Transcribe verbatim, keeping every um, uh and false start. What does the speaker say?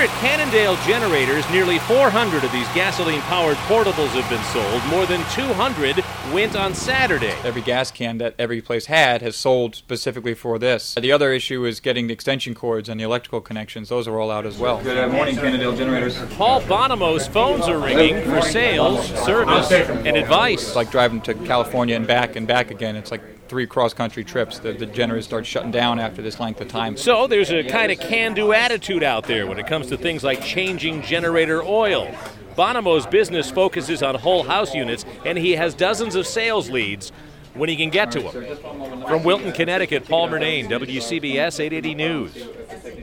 at Cannondale Generators, nearly four hundred of these gasoline-powered portables have been sold. More than two hundred went on Saturday. Every gas can that every place had has sold specifically for this. The other issue is getting the extension cords and the electrical connections. Those are all out as well. Good morning, Cannondale Generators. Paul Bonomo's phones are ringing for sales, service, and advice. It's like driving to California and back and back again. It's like three cross-country trips. The, the generators start shutting down after this length of time. So there's a kind of can-do attitude out there when it comes to things like changing generator oil. Bonomo's business focuses on whole house units, and he has dozens of sales leads when he can get to them. From Wilton, Connecticut, Paul Murnane, W C B S eight eighty News.